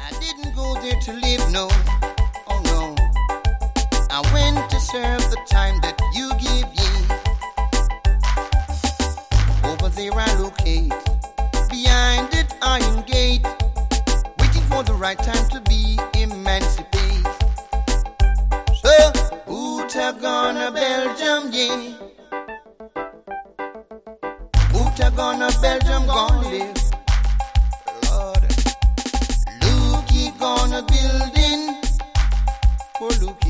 I didn't go there to live, no, oh no. I went to serve the time that you give ye. Over there I locate, behind that iron gate, waiting for the right time to be emancipated. So, Uta gonna Belgium, yeah. Uta gonna Belgium, gonna live. Lord, Lukey gonna building for Lukey.